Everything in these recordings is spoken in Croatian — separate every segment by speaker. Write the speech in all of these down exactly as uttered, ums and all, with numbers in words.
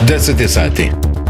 Speaker 1: deset je sati.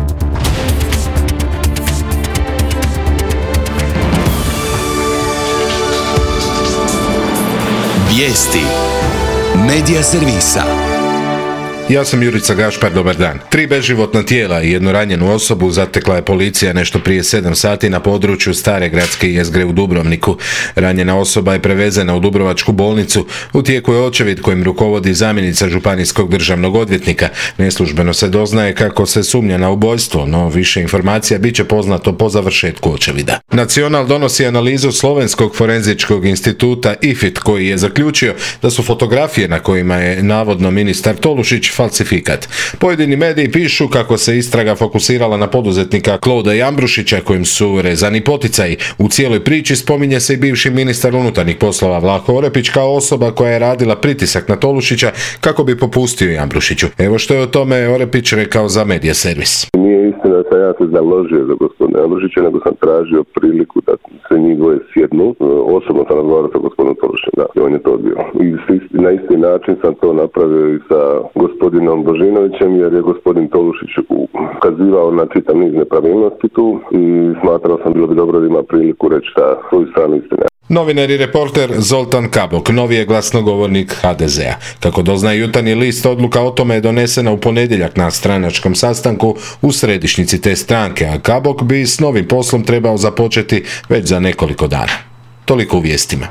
Speaker 2: Vijesti Medija servisa.
Speaker 1: Ja sam Jurica Gašpar, dobar dan. Tri beživotna tijela i jednu ranjenu osobu zatekla je policija nešto prije sedam sati na području stare gradske jezgre u Dubrovniku. Ranjena osoba je prevezena u Dubrovačku bolnicu. U tijeku je očevid kojim rukovodi zamjenica županijskog državnog odvjetnika. Neslužbeno se doznaje kako se sumnja na ubojstvo, no više informacija bit će poznato po završetku očevida. Nacional donosi analizu Slovenskog forenzičkog instituta I F I T, koji je zaključio da su fotografije na kojima je navodno ministar Tolušić falsifikat. Pojedini mediji pišu kako se istraga fokusirala na poduzetnika Klauda Jambrušića kojim su rezani poticaji. U cijeloj priči spominje se i bivši ministar unutarnjih poslova Vlaho Orepić kao osoba koja je radila pritisak na Tolušića kako bi popustio Jambrušiću. Evo što je o tome Orepić rekao za Medija servis.
Speaker 3: Nije istina da sam ja se založio za gospodina Jambrušića, nego sam tražio priliku da se njih dvoje sjednu. Osobno sam razgovarao sa gospodinom Tolušićem, da, on je to odbio. I na isti način sam to napravio i sa gospodinom Božinovićem, jer je gospodin Tolušić ukazivao na čitav niz nepravilnosti tu i smatrao sam bilo bi dobro da ima priliku reći da svoju stranu istine.
Speaker 1: Novinar i reporter Zoltan Kabok, novi je glasnogovornik H D Z-a. Kako doznaje Jutarnji list, odluka o tome je donesena u ponedjeljak na stranačkom sastanku u središnjici te stranke, a Kabok bi s novim poslom trebao započeti već za nekoliko dana. Toliko u vijestima.